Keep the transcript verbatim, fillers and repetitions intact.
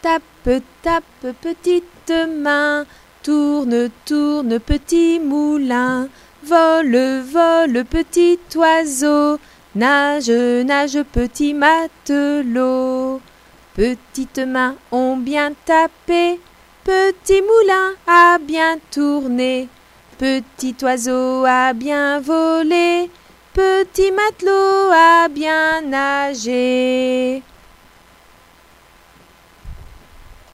tape, tape, petite main, tourne, tourne, petit moulin, vole, vole, petit oiseau, nage, nage, petit matelot. Petites mains ont bien tapé, petit moulin a bien tourné, petit oiseau a bien volé, petit matelot a bien nagé.